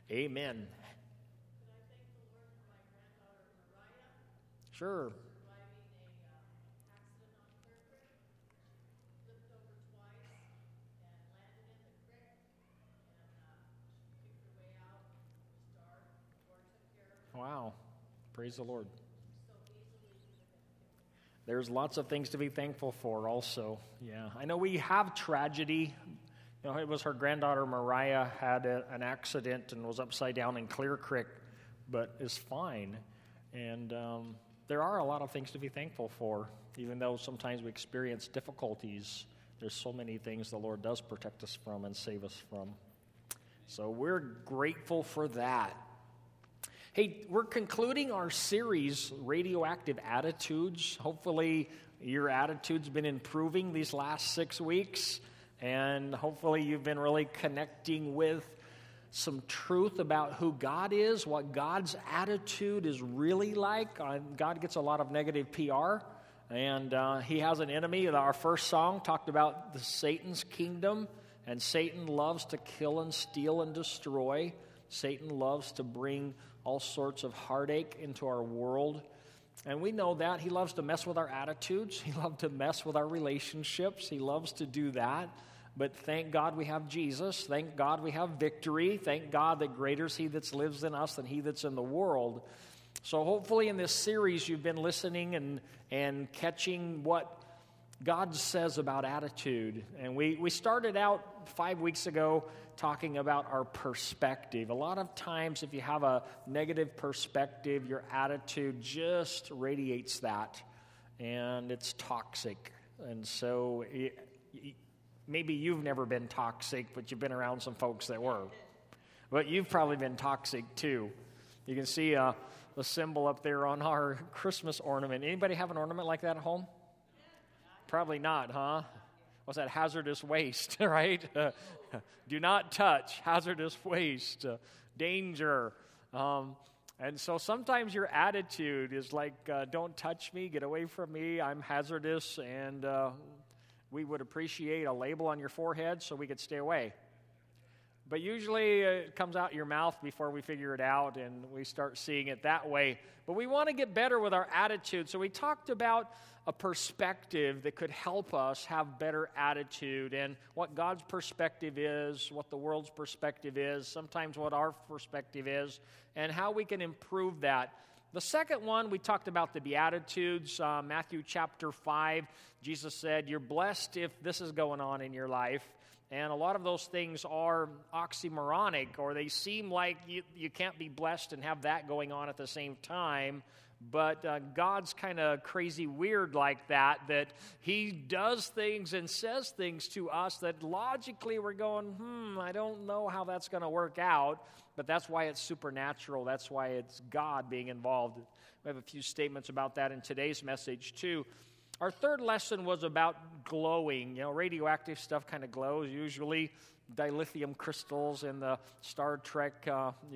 Amen. Sure. Wow. Praise the Lord. There's lots of things to be thankful for also. Yeah. I know we have tragedy. You know, it was her granddaughter Mariah had an accident and was upside down in Clear Creek, but is fine. And there are a lot of things to be thankful for, even though sometimes we experience difficulties. There's so many things the Lord does protect us from and save us from. So we're grateful for that. Hey, we're concluding our series, Radioactive Attitudes. Hopefully your attitude's been improving these last 6 weeks, and hopefully you've been really connecting with some truth about who God is, what God's attitude is really like. God gets a lot of negative PR, and he has an enemy. Our first song talked about Satan's kingdom, and Satan loves to kill and steal and destroy. Satan loves to bring all sorts of heartache into our world. And we know that. He loves to mess with our attitudes. He loves to mess with our relationships. He loves to do that. But thank God we have Jesus. Thank God we have victory. Thank God that greater is he that lives in us than he that's in the world. So hopefully in this series you've been listening and catching what God says about attitude. And we started out 5 weeks ago talking about our perspective. A lot of times if you have a negative perspective, your attitude just radiates that, and it's toxic. And so maybe you've never been toxic, but you've been around some folks that were. But you've probably been toxic too. You can see the symbol up there on our Christmas ornament. Anybody have an ornament like that at home? Probably not, huh? What's that? Hazardous waste, right? Do not touch. Hazardous waste. Danger. And so sometimes your attitude is like, don't touch me, get away from me, I'm hazardous, and we would appreciate a label on your forehead so we could stay away. But usually it comes out your mouth before we figure it out, and we start seeing it that way. But we want to get better with our attitude. So we talked about a perspective that could help us have better attitude, and what God's perspective is, what the world's perspective is, sometimes what our perspective is, and how we can improve that. The second one, we talked about the Beatitudes. Matthew chapter 5, Jesus said, you're blessed if this is going on in your life. And a lot of those things are oxymoronic, or they seem like you can't be blessed and have that going on at the same time. But God's kind of crazy weird like that he does things and says things to us that logically we're going, I don't know how that's going to work out. But that's why it's supernatural. That's why it's God being involved. We have a few statements about that in today's message too. Our third lesson was about glowing. You know, radioactive stuff kind of glows. Usually dilithium crystals in the Star Trek,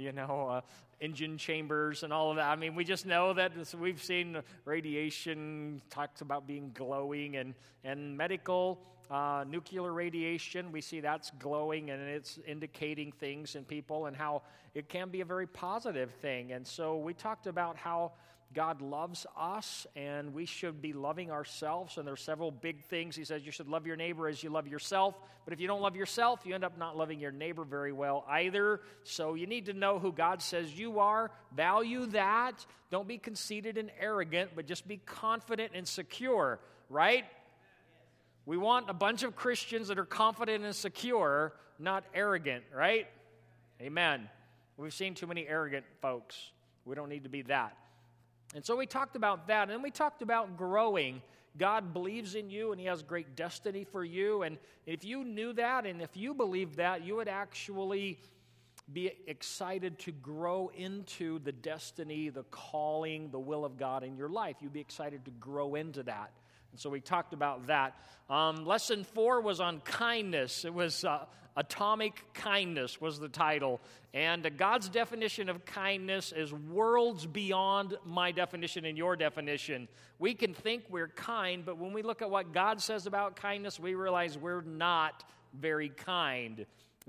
engine chambers and all of that. I mean, we just know that we've seen radiation talks about being glowing, and medical nuclear radiation, we see that's glowing, and it's indicating things in people and how it can be a very positive thing. And so we talked about how God loves us, and we should be loving ourselves. And there's several big things. He says you should love your neighbor as you love yourself. But if you don't love yourself, you end up not loving your neighbor very well either. So you need to know who God says you are. Value that. Don't be conceited and arrogant, but just be confident and secure, right? We want a bunch of Christians that are confident and secure, not arrogant, right? Amen. We've seen too many arrogant folks. We don't need to be that. And so we talked about that, and then we talked about growing. God believes in you, and he has great destiny for you. And if you knew that, and if you believed that, you would actually be excited to grow into the destiny, the calling, the will of God in your life. You'd be excited to grow into that. And so we talked about that. Lesson 4 was on kindness. It was Atomic Kindness was the title. And God's definition of kindness is worlds beyond my definition and your definition. We can think we're kind, but when we look at what God says about kindness, we realize we're not very kind.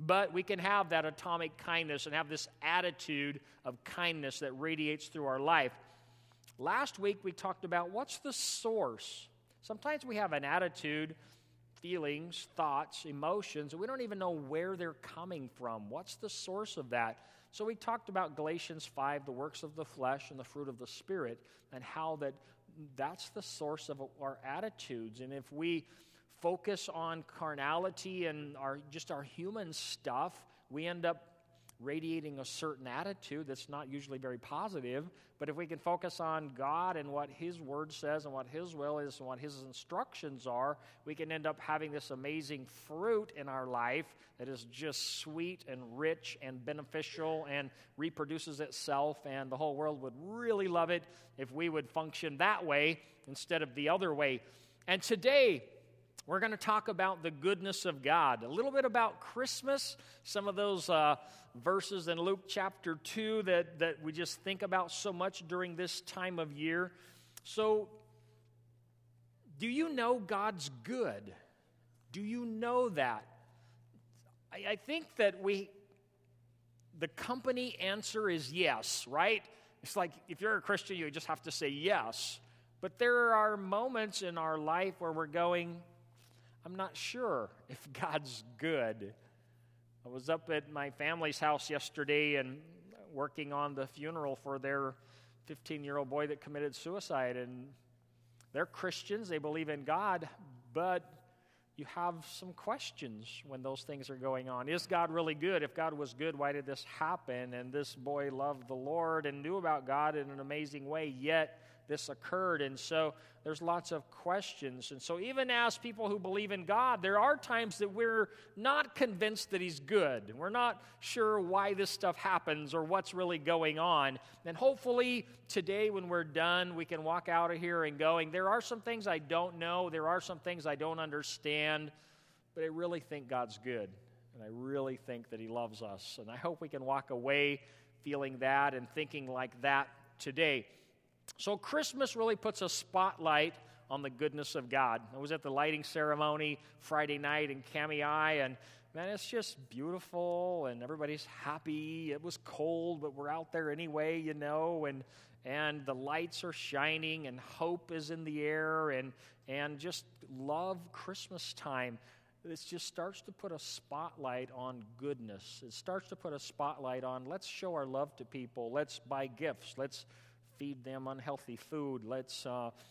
But we can have that atomic kindness and have this attitude of kindness that radiates through our life. Last week we talked about what's the source. Sometimes we have an attitude, feelings, thoughts, emotions, and we don't even know where they're coming from. What's the source of that? So we talked about Galatians 5, the works of the flesh and the fruit of the Spirit, and how that's the source of our attitudes. And if we focus on carnality and our human stuff, we end up radiating a certain attitude that's not usually very positive. But if we can focus on God and what His Word says and what His will is and what His instructions are, we can end up having this amazing fruit in our life that is just sweet and rich and beneficial and reproduces itself, and the whole world would really love it if we would function that way instead of the other way. And today, we're going to talk about the goodness of God, a little bit about Christmas, some of those verses in Luke chapter 2 that we just think about so much during this time of year. So, do you know God's good? Do you know that? I think that the company answer is yes, right? It's like if you're a Christian, you just have to say yes. But there are moments in our life where we're going, I'm not sure if God's good. I was up at my family's house yesterday and working on the funeral for their 15-year-old boy that committed suicide. And they're Christians, they believe in God, but you have some questions when those things are going on. Is God really good? If God was good, why did this happen? And this boy loved the Lord and knew about God in an amazing way, yet this occurred. And so there's lots of questions. And so even as people who believe in God, there are times that we're not convinced that He's good. We're not sure why this stuff happens or what's really going on. And hopefully today when we're done, we can walk out of here and going, there are some things I don't know, there are some things I don't understand, but I really think God's good. And I really think that He loves us. And I hope we can walk away feeling that and thinking like that today. So Christmas really puts a spotlight on the goodness of God. I was at the lighting ceremony Friday night in Kamiah, and man, it's just beautiful, and everybody's happy. It was cold, but we're out there anyway, you know, and the lights are shining, and hope is in the air, and just love Christmas time. It just starts to put a spotlight on goodness. It starts to put a spotlight on, let's show our love to people. Let's buy gifts. Let's feed them unhealthy food. Let's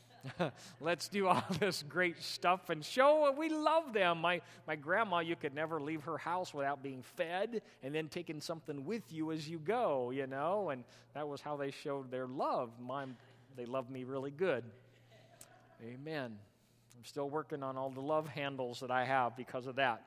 do all this great stuff and show we love them. My grandma, you could never leave her house without being fed and then taking something with you as you go, you know, and that was how they showed their love. They loved me really good. Amen. I'm still working on all the love handles that I have because of that.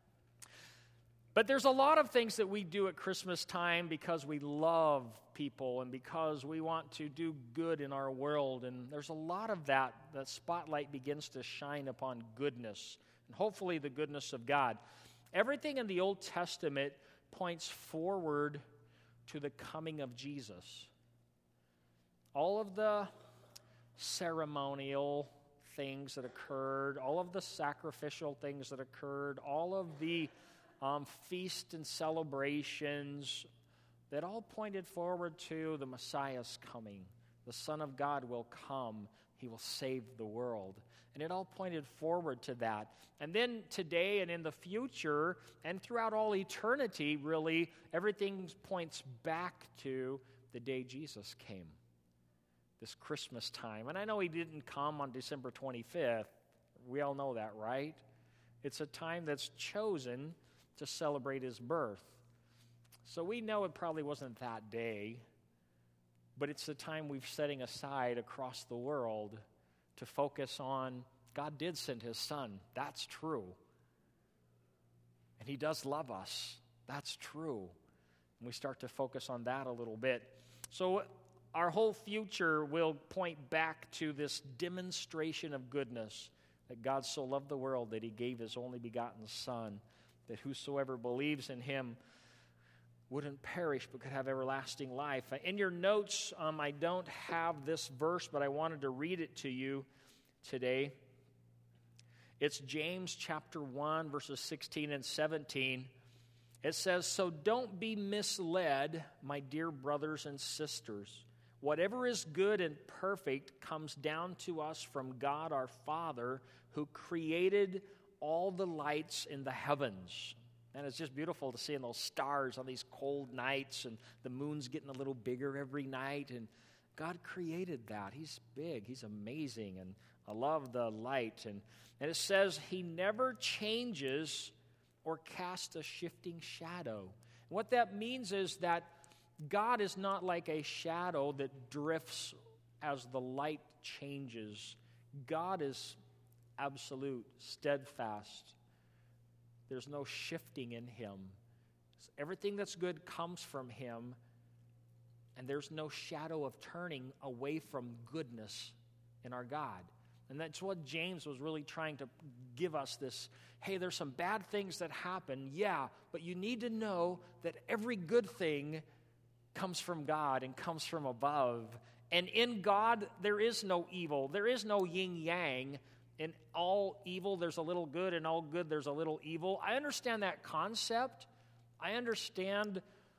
But there's a lot of things that we do at Christmas time because we love people and because we want to do good in our world. And there's a lot of that spotlight begins to shine upon goodness and hopefully the goodness of God. Everything in the Old Testament points forward to the coming of Jesus. All of the ceremonial things that occurred, all of the sacrificial things that occurred, all of the feasts and celebrations that all pointed forward to the Messiah's coming. The Son of God will come. He will save the world. And it all pointed forward to that. And then today and in the future and throughout all eternity, really, everything points back to the day Jesus came, this Christmas time. And I know He didn't come on December 25th. We all know that, right? It's a time that's chosen to celebrate His birth. So we know it probably wasn't that day, but it's the time we're setting aside across the world to focus on God did send His Son. That's true. And He does love us. That's true. And we start to focus on that a little bit. So our whole future will point back to this demonstration of goodness, that God so loved the world that He gave His only begotten Son, that whosoever believes in Him wouldn't perish but could have everlasting life. In your notes, I don't have this verse, but I wanted to read it to you today. It's James chapter 1, verses 16 and 17. It says, "So don't be misled, my dear brothers and sisters. Whatever is good and perfect comes down to us from God our Father, who created all the lights in the heavens." And it's just beautiful to see those stars on these cold nights, and the moon's getting a little bigger every night. And God created that. He's big. He's amazing. And I love the light. And it says He never changes or casts a shifting shadow. And what that means is that God is not like a shadow that drifts as the light changes. God is absolute, steadfast. There's no shifting in Him. Everything that's good comes from Him, and there's no shadow of turning away from goodness in our God. And that's what James was really trying to give us this. Hey, there's some bad things that happen, yeah, but you need to know that every good thing comes from God and comes from above. And in God, there is no evil. There is no yin-yang. In all evil, there's a little good. In all good, there's a little evil. I understand that concept. I understand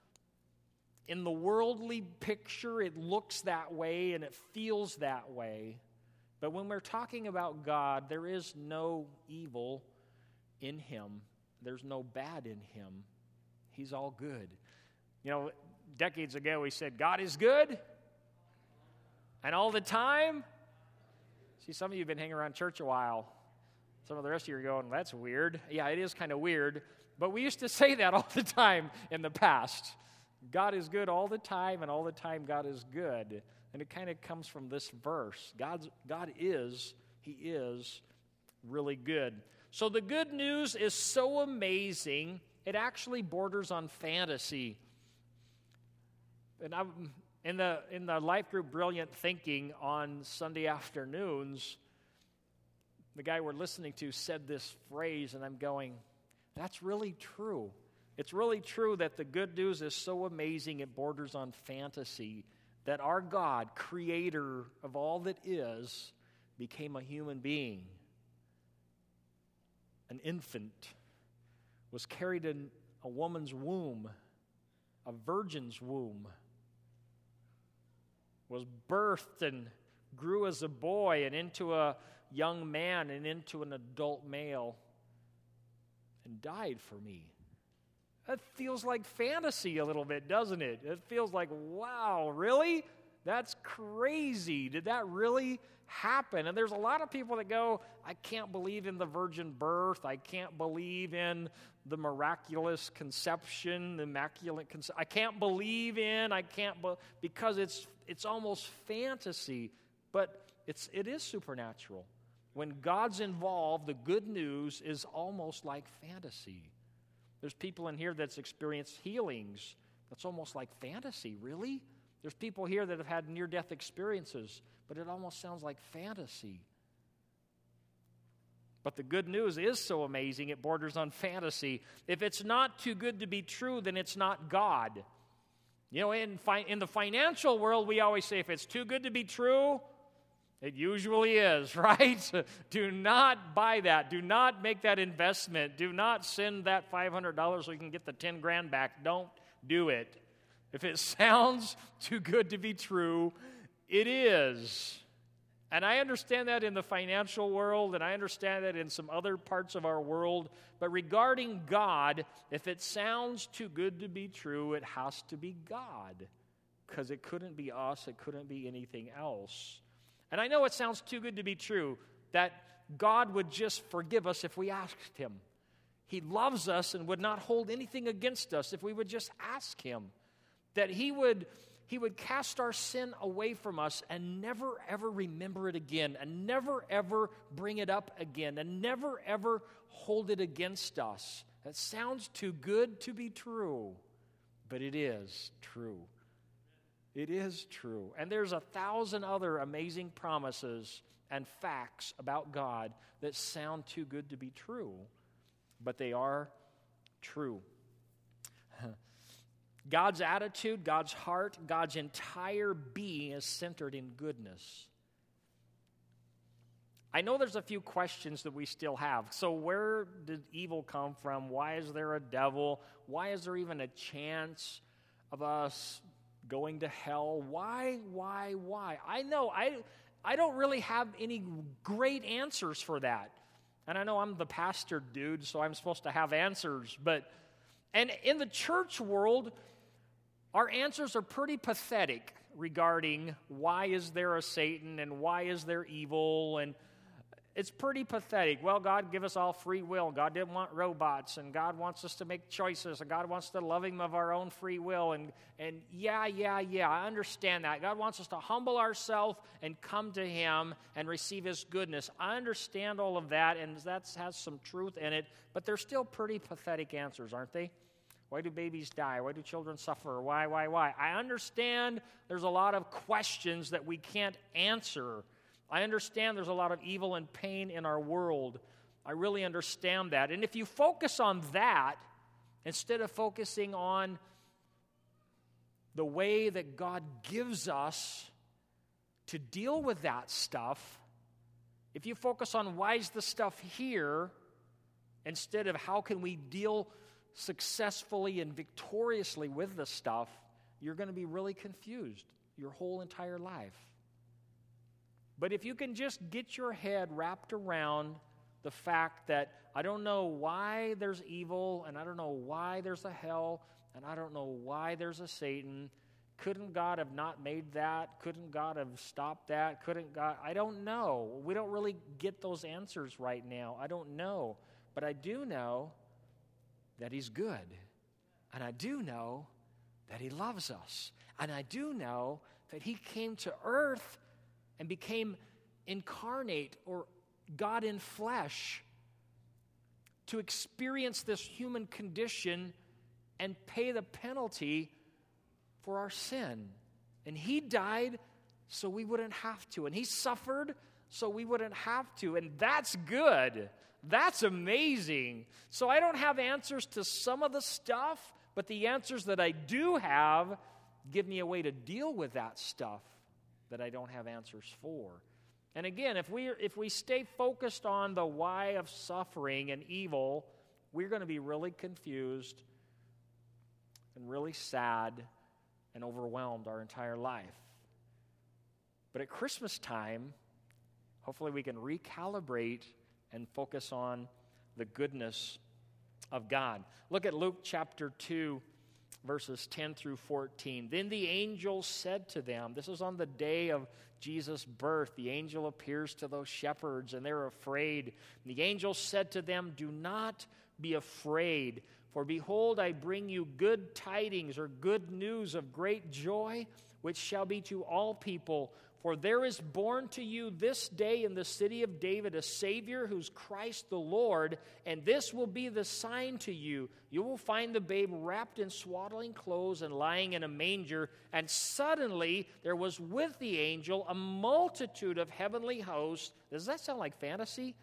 in the worldly picture, it looks that way and it feels that way. But when we're talking about God, there is no evil in Him. There's no bad in Him. He's all good. You know, decades ago we said, God is good. And all the time. See, some of you have been hanging around church a while. Some of the rest of you are going, that's weird. Yeah, it is kind of weird. But we used to say that all the time in the past. God is good all the time, and all the time God is good. And it kind of comes from this verse. He is really good. So the good news is so amazing, it actually borders on fantasy. And in the life group Brilliant Thinking on Sunday afternoons, the guy we're listening to said this phrase, and I'm going, that's really true. It's really true that the good news is so amazing it borders on fantasy, that our God, creator of all that is, became a human being. An infant was carried in a woman's womb, a virgin's womb, was birthed and grew as a boy and into a young man and into an adult male and died for me. That feels like fantasy a little bit, doesn't it? It feels like, wow, really? That's crazy. Did that really happen? And there's a lot of people that go, I can't believe in the virgin birth. I can't believe in the miraculous conception, the immaculate conception. I can't believe in, because it's almost fantasy, but it is supernatural. When God's involved, the good news is almost like fantasy. There's people in here that's experienced healings. That's almost like fantasy, really? There's people here that have had near-death experiences, but it almost sounds like fantasy. But the good news is so amazing, it borders on fantasy. If it's not too good to be true, then it's not God. You know, in the financial world, we always say if it's too good to be true, it usually is, right? Do not buy that. Do not make that investment. Do not send that $500 so you can get the 10 grand back. Don't do it. If it sounds too good to be true, it is. And I understand that in the financial world, and I understand that in some other parts of our world. But regarding God, if it sounds too good to be true, it has to be God. Because it couldn't be us. It couldn't be anything else. And I know it sounds too good to be true that God would just forgive us if we asked Him. He loves us and would not hold anything against us if we would just ask Him. That He would cast our sin away from us and never, ever remember it again, and never, ever bring it up again, and never, ever hold it against us. That sounds too good to be true, but it is true. It is true. And there's 1,000 other amazing promises and facts about God that sound too good to be true, but they are true. God's attitude, God's heart, God's entire being is centered in goodness. I know there's a few questions that we still have. So where did evil come from? Why is there a devil? Why is there even a chance of us going to hell? Why? I know I don't really have any great answers for that. And I know I'm the pastor dude, so I'm supposed to have answers. And in the church world, our answers are pretty pathetic regarding why is there a Satan and why is there evil, and it's pretty pathetic. Well, God give us all free will. God didn't want robots, and God wants us to make choices, and God wants to love Him of our own free will. And yeah, I understand that. God wants us to humble ourselves and come to Him and receive His goodness. I understand all of that, and that has some truth in it, but they're still pretty pathetic answers, aren't they? Why do babies die? Why do children suffer? Why? I understand there's a lot of questions that we can't answer. I understand there's a lot of evil and pain in our world. I really understand that. And if you focus on that, instead of focusing on the way that God gives us to deal with that stuff, if you focus on why is the stuff here, instead of how can we deal successfully and victoriously with the stuff, you're going to be really confused your whole entire life. But if you can just get your head wrapped around the fact that I don't know why there's evil, and I don't know why there's a hell, and I don't know why there's a Satan. Couldn't God have not made that? Couldn't God have stopped that? Couldn't God? I don't know. We don't really get those answers right now. I don't know. But I do know that He's good. And I do know that He loves us. And I do know that He came to earth and became incarnate, or God in flesh, to experience this human condition and pay the penalty for our sin. And He died so we wouldn't have to. And He suffered so we wouldn't have to. And that's good. That's amazing. So I don't have answers to some of the stuff, but the answers that I do have give me a way to deal with that stuff that I don't have answers for. And again, if we stay focused on the why of suffering and evil, we're going to be really confused and really sad and overwhelmed our entire life. But at Christmas time, hopefully we can recalibrate and focus on the goodness of God. Look at Luke chapter 2, verses 10 through 14. Then the angel said to them, this is on the day of Jesus' birth. The angel appears to those shepherds, and they're afraid. And the angel said to them, do not be afraid, for behold, I bring you good tidings, or good news of great joy, which shall be to all people. For there is born to you this day in the city of David a Savior, who's Christ the Lord, and this will be the sign to you. You will find the babe wrapped in swaddling clothes and lying in a manger. And suddenly there was with the angel a multitude of heavenly hosts. Does that sound like fantasy?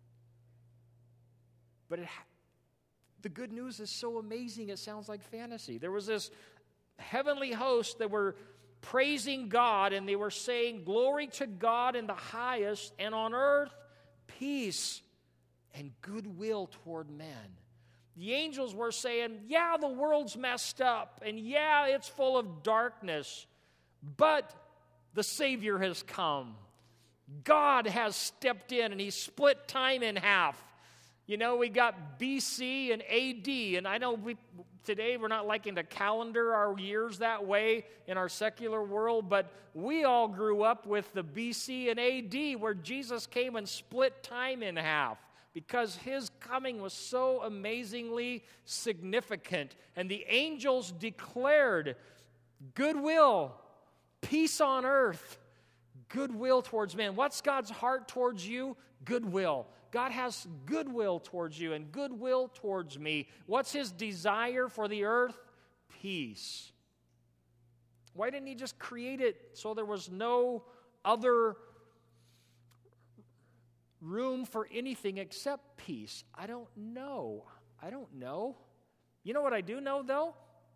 But the good news is so amazing it sounds like fantasy. There was this heavenly host that were praising God, and they were saying, glory to God in the highest, and on earth, peace and goodwill toward men. The angels were saying, yeah, the world's messed up, and yeah, it's full of darkness, but the Savior has come. God has stepped in, and He split time in half. You know, we got BC and AD, and I know today we're not liking to calendar our years that way in our secular world, but we all grew up with the BC and AD where Jesus came and split time in half because His coming was so amazingly significant. And the angels declared goodwill, peace on earth, goodwill towards men. What's God's heart towards you? Goodwill. God has goodwill towards you and goodwill towards me. What's His desire for the earth? Peace. Why didn't He just create it so there was no other room for anything except peace? I don't know. You know what I do know, though?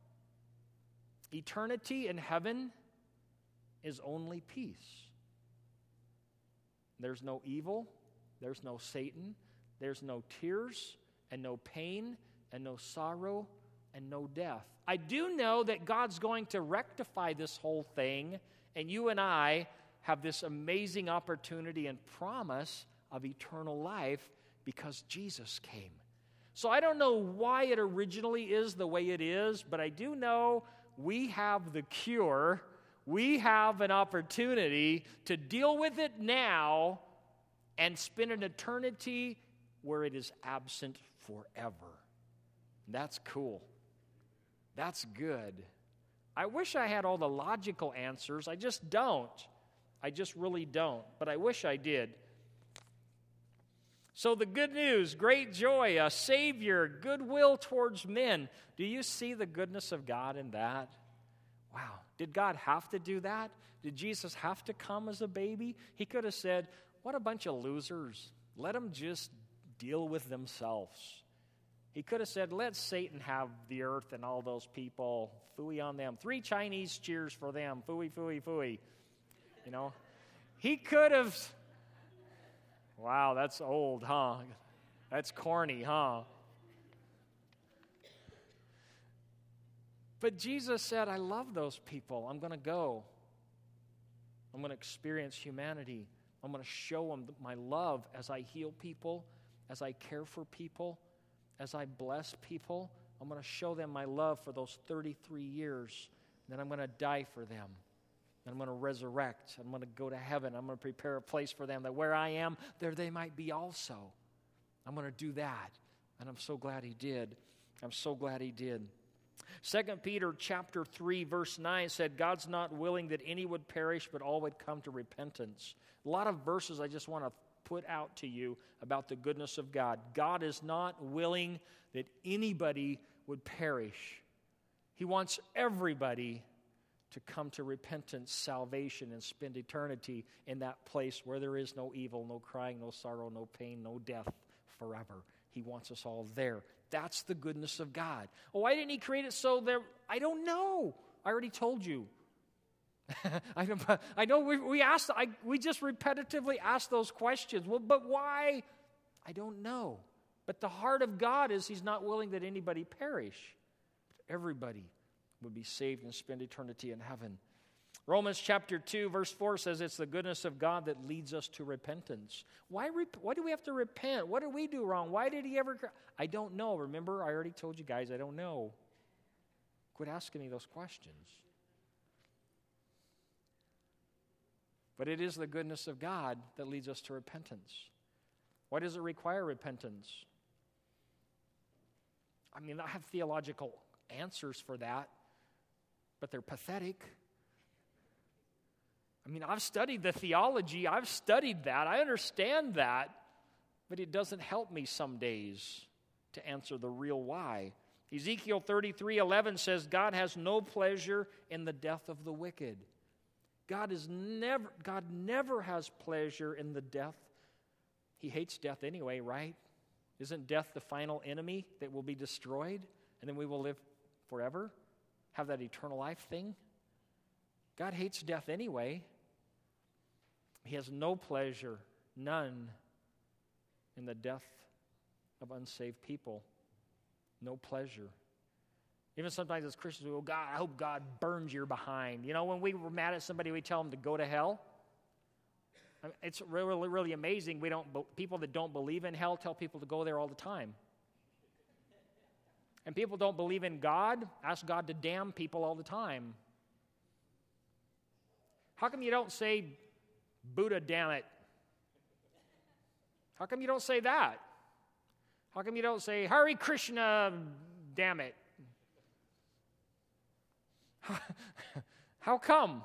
Eternity in heaven is only peace. There's no evil. There's no Satan. There's no tears and no pain and no sorrow and no death. I do know that God's going to rectify this whole thing, and you and I have this amazing opportunity and promise of eternal life because Jesus came. So I don't know why it originally is the way it is, but I do know we have the cure. We have an opportunity to deal with it now and spend an eternity where it is absent forever. That's cool. That's good. I wish I had all the logical answers. I just don't. I just really don't. But I wish I did. So the good news, great joy, a Savior, goodwill towards men. Do you see the goodness of God in that? Wow. Did God have to do that? Did Jesus have to come as a baby? He could have said, what a bunch of losers. Let them just deal with themselves. He could have said, let Satan have the earth and all those people. Phooey on them. 3 Chinese cheers for them. Phooey, phooey, phooey. You know? He could have... Wow, that's old, huh? That's corny, huh? But Jesus said, I love those people. I'm going to go. I'm going to experience humanity. I'm going to show them my love as I heal people, as I care for people, as I bless people. I'm going to show them my love for those 33 years. Then I'm going to die for them. And I'm going to resurrect. I'm going to go to heaven. I'm going to prepare a place for them that where I am, there they might be also. I'm going to do that. And I'm so glad he did. I'm so glad he did. 2 Peter chapter 3, verse 9 said, God's not willing that any would perish, but all would come to repentance. A lot of verses I just want to put out to you about the goodness of God. God is not willing that anybody would perish. He wants everybody to come to repentance, salvation, and spend eternity in that place where there is no evil, no crying, no sorrow, no pain, no death forever. He wants us all there. That's the goodness of God. Oh, why didn't he create it so there? I don't know. I already told you. I know we just repetitively ask those questions. Well, but why? I don't know. But the heart of God is he's not willing that anybody perish. Everybody would be saved and spend eternity in heaven. Romans chapter 2, verse 4 says it's the goodness of God that leads us to repentance. Why do we have to repent? What did we do wrong? Why did he ever... I don't know. Remember, I already told you guys I don't know. Quit asking me those questions. But it is the goodness of God that leads us to repentance. Why does it require repentance? I mean, I have theological answers for that, but they're pathetic. I mean, I've studied the theology. I've studied that. I understand that, but it doesn't help me some days to answer the real why. Ezekiel 33:11 says, God has no pleasure in the death of the wicked. God never has pleasure in the death. He hates death anyway, right? Isn't death the final enemy that will be destroyed? And then we will live forever? Have that eternal life thing? God hates death anyway. He has no pleasure, none, in the death of unsaved people. No pleasure. Even sometimes as Christians, we go, God, I hope God burns your behind. You know, when we were mad at somebody, we tell them to go to hell. I mean, it's really, really amazing. People that don't believe in hell tell people to go there all the time. And people don't believe in God, ask God to damn people all the time. How come you don't say, Buddha, damn it? How come you don't say that? How come you don't say, Hare Krishna, damn it? How come?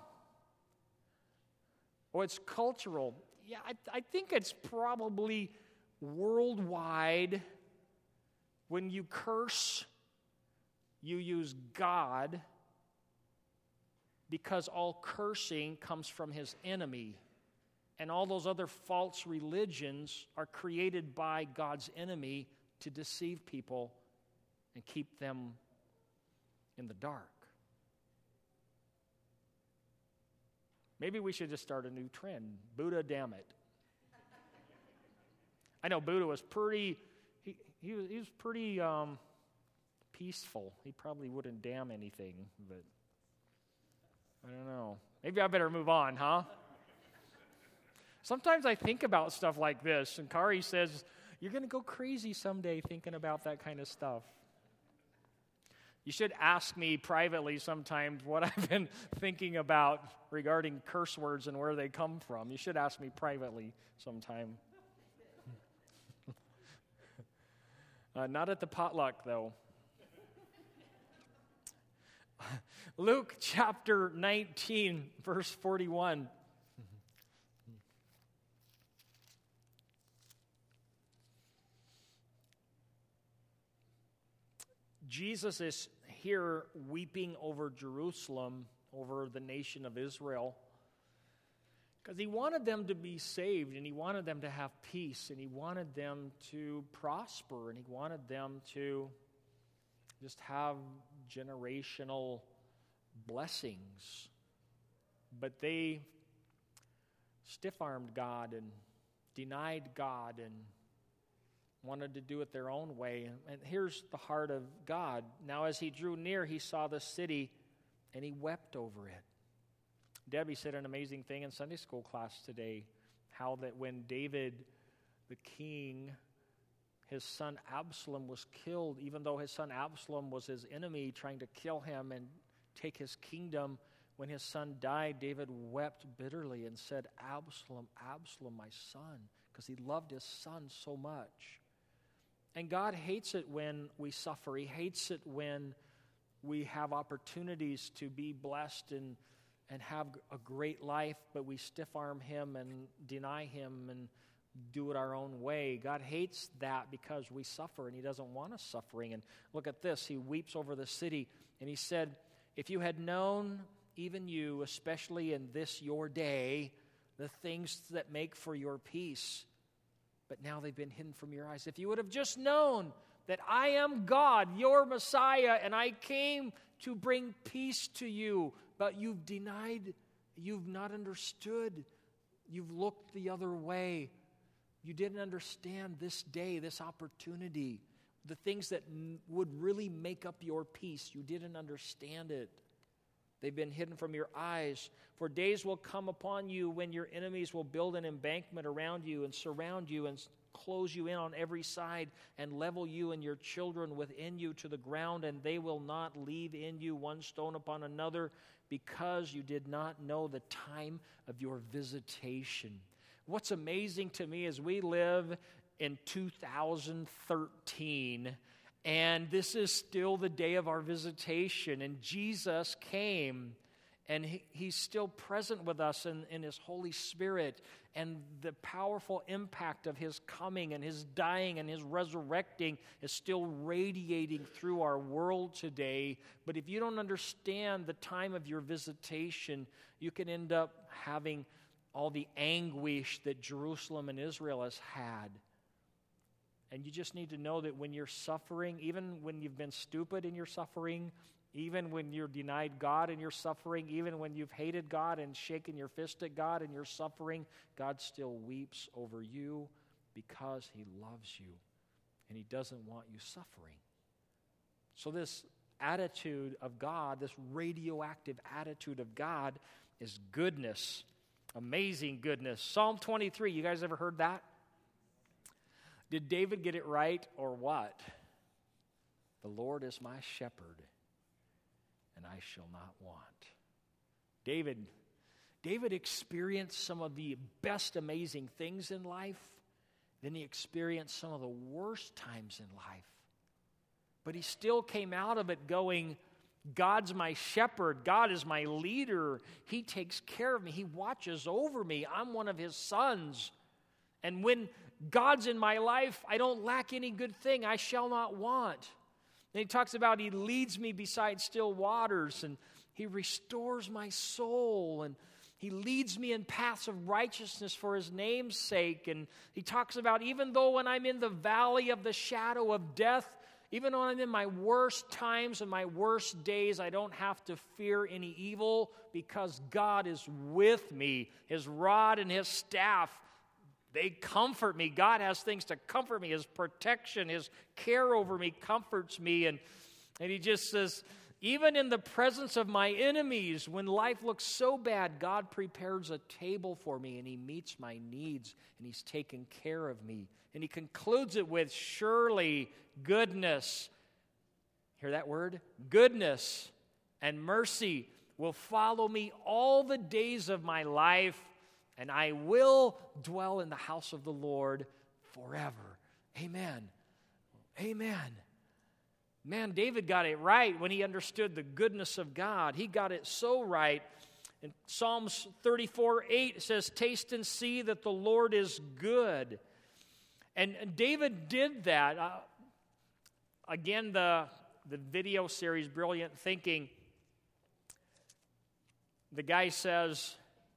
Well, it's cultural. Yeah, I think it's probably worldwide. When you curse, you use God because all cursing comes from his enemy. And all those other false religions are created by God's enemy to deceive people and keep them in the dark. Maybe we should just start a new trend. Buddha, damn it. I know Buddha was pretty, he was pretty peaceful. He probably wouldn't damn anything, but I don't know. Maybe I better move on, huh? Sometimes I think about stuff like this, and Kari says, you're going to go crazy someday thinking about that kind of stuff. You should ask me privately sometimes what I've been thinking about regarding curse words and where they come from. You should ask me privately sometime. Not at the potluck, though. Luke chapter 19, verse 41. Jesus is here weeping over Jerusalem, over the nation of Israel, because he wanted them to be saved, and he wanted them to have peace, and he wanted them to prosper, and he wanted them to just have generational blessings. But they stiff-armed God and denied God and wanted to do it their own way. And here's the heart of God. Now as he drew near, he saw the city, and he wept over it. Debbie said an amazing thing in Sunday school class today, how that when David, the king, his son Absalom was killed, even though his son Absalom was his enemy, trying to kill him and take his kingdom, when his son died, David wept bitterly and said, Absalom, Absalom, my son, because he loved his son so much. And God hates it when we suffer. He hates it when we have opportunities to be blessed and have a great life, but we stiff-arm him and deny him and do it our own way. God hates that because we suffer, and he doesn't want us suffering. And look at this. He weeps over the city, and he said, if you had known, even you, especially in this your day, the things that make for your peace, but now they've been hidden from your eyes. If you would have just known that I am God, your Messiah, and I came to bring peace to you, but you've denied, you've not understood, you've looked the other way. You didn't understand this day, this opportunity, the things that would really make up your peace. You didn't understand it. They've been hidden from your eyes. For days will come upon you when your enemies will build an embankment around you and surround you and close you in on every side and level you and your children within you to the ground, and they will not leave in you one stone upon another, because you did not know the time of your visitation. What's amazing to me is we live in 2013, and this is still the day of our visitation. And Jesus came, and he's still present with us in his Holy Spirit. And the powerful impact of his coming and his dying and his resurrecting is still radiating through our world today. But if you don't understand the time of your visitation, you can end up having all the anguish that Jerusalem and Israel has had. And you just need to know that when you're suffering, even when you've been stupid in your suffering, even when you're denied God in your suffering, even when you've hated God and shaken your fist at God in your suffering, God still weeps over you because he loves you and he doesn't want you suffering. So this attitude of God, this radioactive attitude of God, is goodness, amazing goodness. Psalm 23, you guys ever heard that? Did David get it right or what? The Lord is my shepherd, and I shall not want. David experienced some of the best amazing things in life. Then he experienced some of the worst times in life. But he still came out of it going, God's my shepherd. God is my leader. He takes care of me. He watches over me. I'm one of his sons. And when God's in my life, I don't lack any good thing. I shall not want. And he talks about he leads me beside still waters, and he restores my soul, and he leads me in paths of righteousness for his name's sake. And he talks about even though when I'm in the valley of the shadow of death, even when I'm in my worst times and my worst days, I don't have to fear any evil because God is with me. His rod and his staff, They comfort me. God has things to comfort me. His protection, His care over me comforts me. And He just says, even in the presence of my enemies, when life looks so bad, God prepares a table for me and He meets my needs and He's taken care of me. And He concludes it with, surely goodness, hear that word? Goodness and mercy will follow me all the days of my life, and I will dwell in the house of the Lord forever. Amen. Amen. Man, David got it right when he understood the goodness of God. He got it so right. In Psalms 34:8 it says, taste and see that the Lord is good. And David did that. Again, the video series, Brilliant Thinking, the guy says,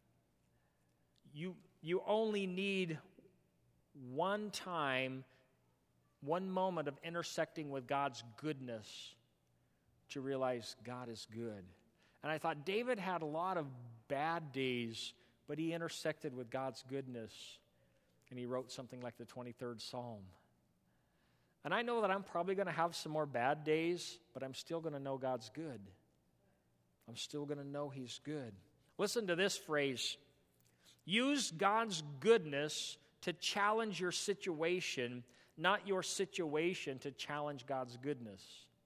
you only need one time, one moment of intersecting with God's goodness to realize God is good. And I thought David had a lot of bad days, but he intersected with God's goodness, and he wrote something like the 23rd Psalm. And I know that I'm probably going to have some more bad days, but I'm still going to know God's good. I'm still going to know He's good. Listen to this phrase. Use God's goodness to challenge your situation, not your situation to challenge God's goodness.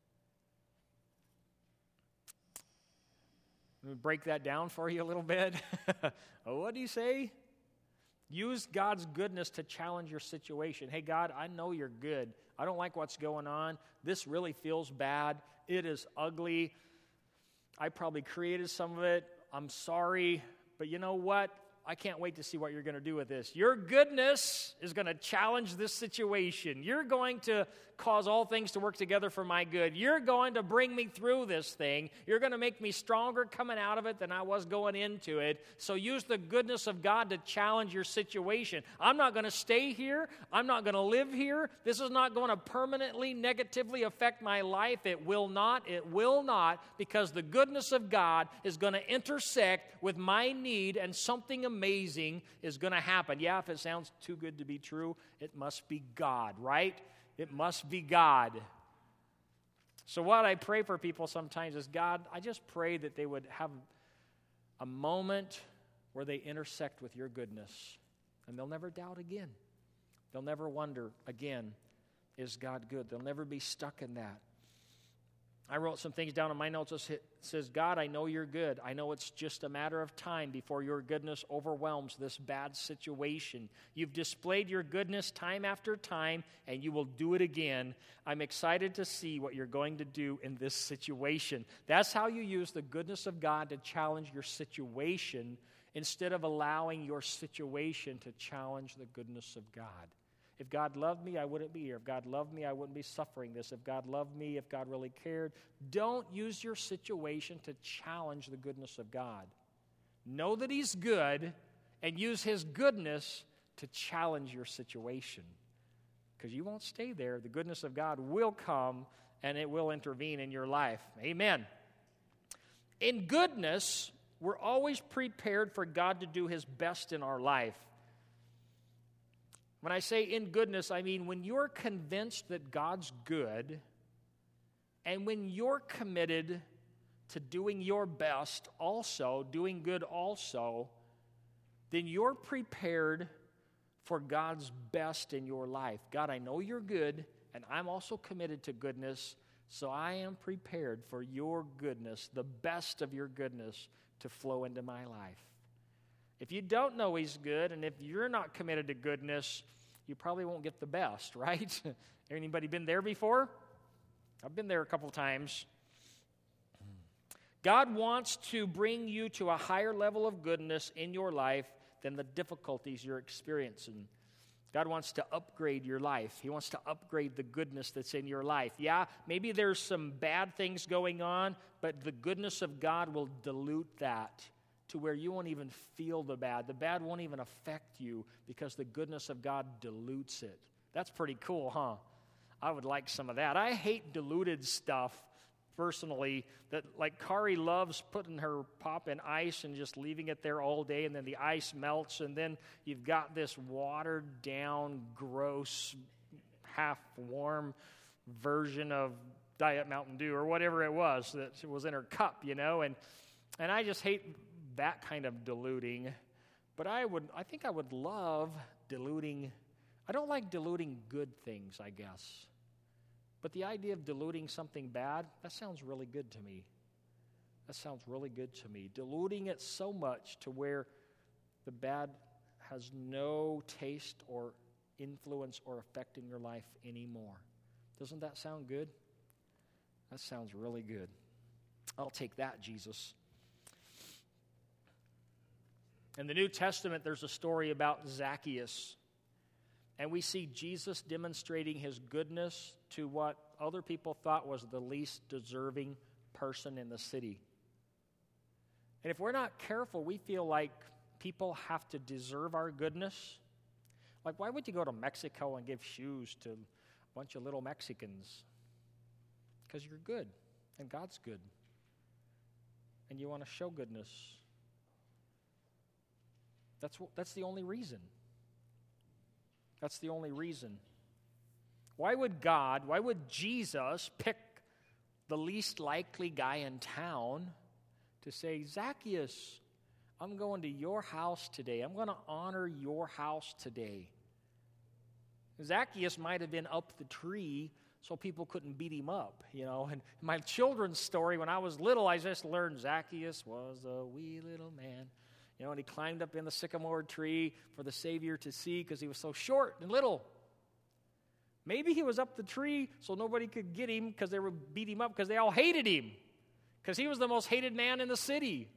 Let me break that down for you a little bit. What do you say? Use God's goodness to challenge your situation. Hey, God, I know you're good. I don't like what's going on. This really feels bad. It is ugly. I probably created some of it. I'm sorry. But you know what? I can't wait to see what you're going to do with this. Your goodness is going to challenge this situation. You're going to cause all things to work together for my good. You're going to bring me through this thing. You're going to make me stronger coming out of it than I was going into it. So use the goodness of God to challenge your situation. I'm not going to stay here. I'm not going to live here. This is not going to permanently negatively affect my life. It will not. It will not, because the goodness of God is going to intersect with my need, and something amazing is going to happen. Yeah, if it sounds too good to be true, it must be God, right? It must be God. So what I pray for people sometimes is, God, I just pray that they would have a moment where they intersect with your goodness, and they'll never doubt again. They'll never wonder again, is God good? They'll never be stuck in that. I wrote some things down in my notes. It says, God, I know you're good. I know it's just a matter of time before your goodness overwhelms this bad situation. You've displayed your goodness time after time, and you will do it again. I'm excited to see what you're going to do in this situation. That's how you use the goodness of God to challenge your situation, instead of allowing your situation to challenge the goodness of God. If God loved me, I wouldn't be here. If God loved me, I wouldn't be suffering this. If God loved me, if God really cared, don't use your situation to challenge the goodness of God. Know that He's good, and use His goodness to challenge your situation. Because you won't stay there. The goodness of God will come, and it will intervene in your life. Amen. In goodness, we're always prepared for God to do His best in our life. When I say in goodness, I mean when you're convinced that God's good, and when you're committed to doing your best also, doing good also, then you're prepared for God's best in your life. God, I know you're good, and I'm also committed to goodness, so I am prepared for your goodness, the best of your goodness, to flow into my life. If you don't know He's good, and if you're not committed to goodness, you probably won't get the best, right? Anybody been there before? I've been there a couple times. God wants to bring you to a higher level of goodness in your life than the difficulties you're experiencing. God wants to upgrade your life. He wants to upgrade the goodness that's in your life. Yeah, maybe there's some bad things going on, but the goodness of God will dilute that to where you won't even feel the bad. The bad won't even affect you because the goodness of God dilutes it. That's pretty cool, huh? I would like some of that. I hate diluted stuff personally, that like Kari loves putting her pop in ice and just leaving it there all day, and then the ice melts, and then you've got this watered down, gross, half warm version of Diet Mountain Dew or whatever it was that was in her cup, and I just hate that kind of diluting. But I think I would love diluting. I don't like diluting good things, I guess. But the idea of diluting something bad, that sounds really good to me. That sounds really good to me. Diluting it so much to where the bad has no taste or influence or effect in your life anymore. Doesn't that sound good? That sounds really good. I'll take that, Jesus. In the New Testament, there's a story about Zacchaeus. And we see Jesus demonstrating his goodness to what other people thought was the least deserving person in the city. And if we're not careful, we feel like people have to deserve our goodness. Like, why would you go to Mexico and give shoes to a bunch of little Mexicans? Because you're good, and God's good. And you want to show goodness. That's the only reason. That's the only reason. Why would Jesus pick the least likely guy in town to say, Zacchaeus, I'm going to your house today. I'm going to honor your house today. Zacchaeus might have been up the tree so people couldn't beat him up, And my children's story, when I was little, I just learned Zacchaeus was a wee little man. And he climbed up in the sycamore tree for the Savior to see because he was so short and little. Maybe he was up the tree so nobody could get him because they would beat him up because they all hated him because he was the most hated man in the city.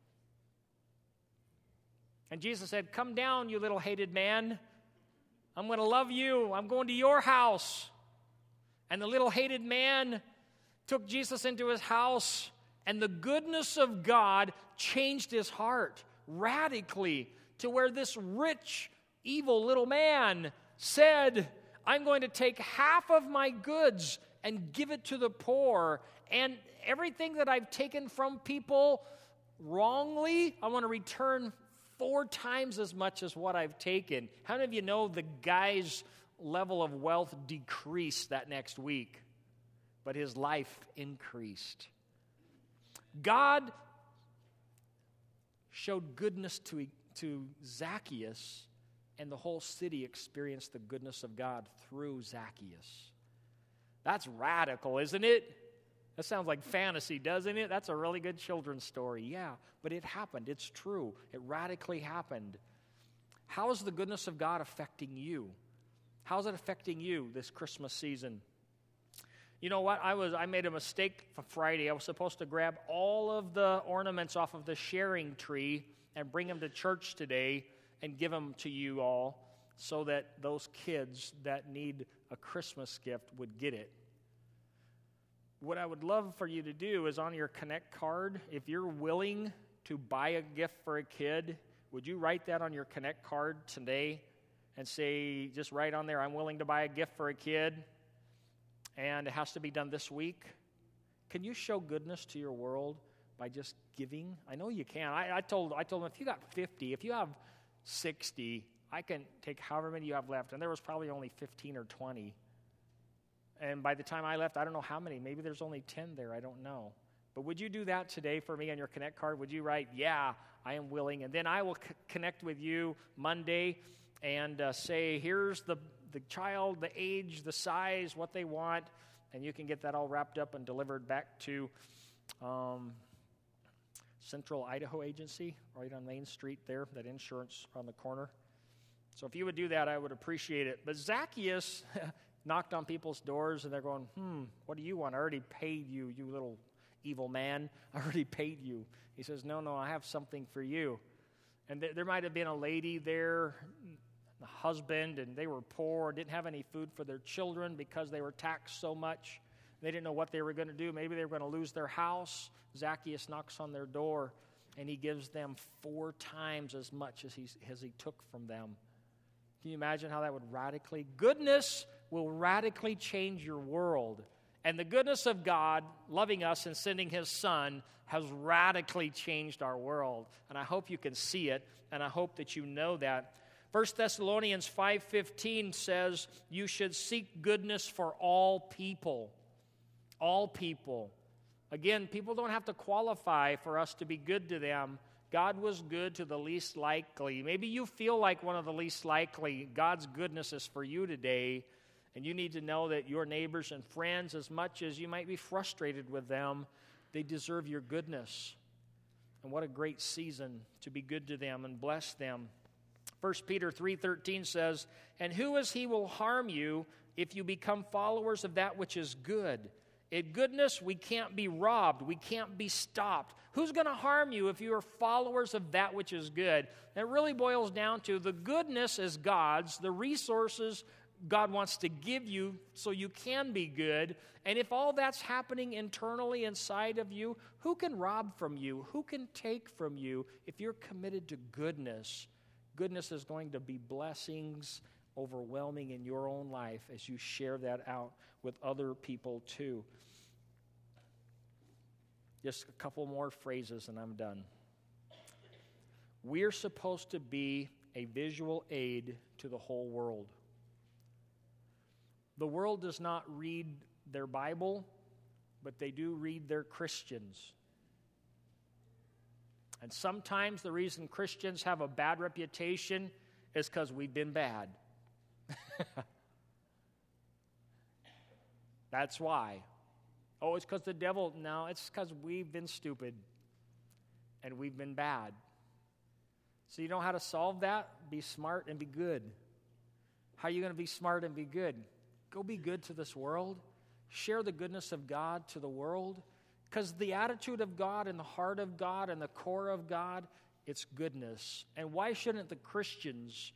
And Jesus said, come down, you little hated man. I'm going to love you. I'm going to your house. And the little hated man took Jesus into his house, and the goodness of God changed his heart radically to where this rich, evil little man said, I'm going to take half of my goods and give it to the poor, and everything that I've taken from people wrongly, I want to return 4 times as much as what I've taken. How many of you know the guy's level of wealth decreased that next week, but his life increased? God showed goodness to Zacchaeus, and the whole city experienced the goodness of God through Zacchaeus. That's radical, isn't it? That sounds like fantasy, doesn't it? That's a really good children's story. Yeah, but it happened. It's true. It radically happened. How is the goodness of God affecting you? How is it affecting you this Christmas season? You know what? I made a mistake for Friday. I was supposed to grab all of the ornaments off of the sharing tree and bring them to church today and give them to you all so that those kids that need a Christmas gift would get it. What I would love for you to do is on your Connect card, if you're willing to buy a gift for a kid, would you write that on your Connect card today and say, just write on there, I'm willing to buy a gift for a kid, and it has to be done this week? Can you show goodness to your world by just giving? I know you can. I told them, if you got 50, if you have 60, I can take however many you have left. And there was probably only 15 or 20. And by the time I left, I don't know how many. Maybe there's only 10 there. I don't know. But would you do that today for me on your Connect card? Would you write, yeah, I am willing? And then I will connect with you Monday and say, here's the child, the age, the size, what they want. And you can get that all wrapped up and delivered back to Central Idaho Agency, right on Main Street there, that insurance on the corner. So if you would do that, I would appreciate it. But Zacchaeus knocked on people's doors, and they're going, what do you want? I already paid you, you little evil man. I already paid you. He says, no, I have something for you. And there might have been a lady there, a husband, and they were poor, didn't have any food for their children because they were taxed so much. They didn't know what they were going to do. Maybe they were going to lose their house. Zacchaeus knocks on their door, and he gives them 4 times as much as he took from them. Can you imagine how that would goodness will radically change your world And the goodness of God, loving us and sending His Son, has radically changed our world. And I hope you can see it, and I hope that you know that. 1 Thessalonians 5:15 says, you should seek goodness for all people. All people. Again, people don't have to qualify for us to be good to them. God was good to the least likely. Maybe you feel like one of the least likely. God's goodness is for you today. And you need to know that your neighbors and friends, as much as you might be frustrated with them, they deserve your goodness. And what a great season to be good to them and bless them. 1 Peter 3:13 says, and who is he will harm you if you become followers of that which is good? In goodness, we can't be robbed. We can't be stopped. Who's going to harm you if you are followers of that which is good? And it really boils down to the goodness is God's, the resources God wants to give you so you can be good. And if all that's happening internally inside of you, who can rob from you? Who can take from you if you're committed to goodness? Goodness is going to be blessings overwhelming in your own life as you share that out with other people too. Just a couple more phrases and I'm done. We're supposed to be a visual aid to the whole world. The world does not read their Bible, but they do read their Christians. And sometimes the reason Christians have a bad reputation is because we've been bad. That's why. Oh, it's because the devil. No, it's because we've been stupid and we've been bad. So you know how to solve that? Be smart and be good. How are you going to be smart and be good? Go be good to this world. Share the goodness of God to the world. Because the attitude of God and the heart of God and the core of God, it's goodness. And why shouldn't the Christians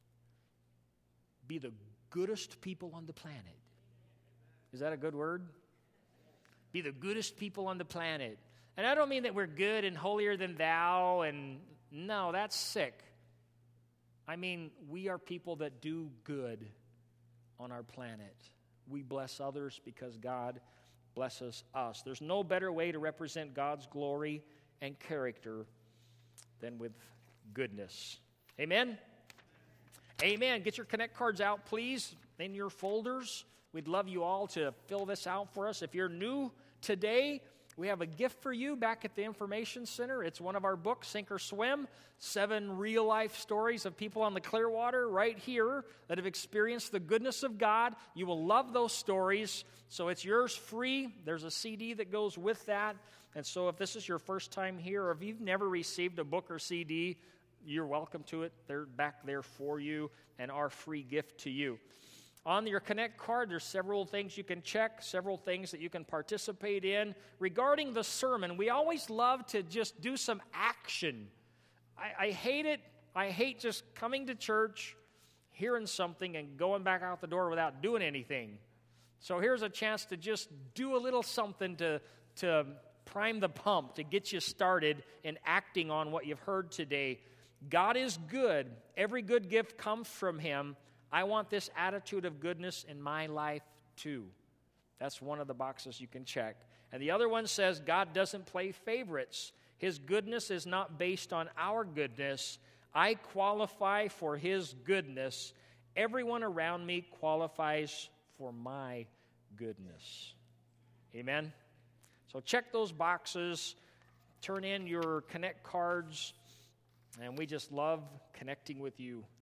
be the goodest people on the planet? Is that a good word? Be the goodest people on the planet. And I don't mean that we're good and holier than thou, and no, that's sick. I mean, we are people that do good on our planet. We bless others because God blesses us. There's no better way to represent God's glory and character than with goodness. Amen? Amen. Get your Connect cards out, please, in your folders. We'd love you all to fill this out for us. If you're new today, we have a gift for you back at the Information Center. It's one of our books, Sink or Swim, 7 real-life stories of people on the Clearwater right here that have experienced the goodness of God. You will love those stories, so it's yours free. There's a CD that goes with that. And so if this is your first time here, or if you've never received a book or CD, you're welcome to it. They're back there for you and our free gift to you. On your Connect card, there's several things you can check, several things that you can participate in. Regarding the sermon, we always love to just do some action. I hate it. I hate just coming to church, hearing something, and going back out the door without doing anything. So here's a chance to just do a little something to prime the pump, to get you started in acting on what you've heard today. God is good. Every good gift comes from Him. I want this attitude of goodness in my life too. That's one of the boxes you can check. And the other one says God doesn't play favorites. His goodness is not based on our goodness. I qualify for His goodness. Everyone around me qualifies for my goodness. Amen? So check those boxes. Turn in your Connect cards. And we just love connecting with you.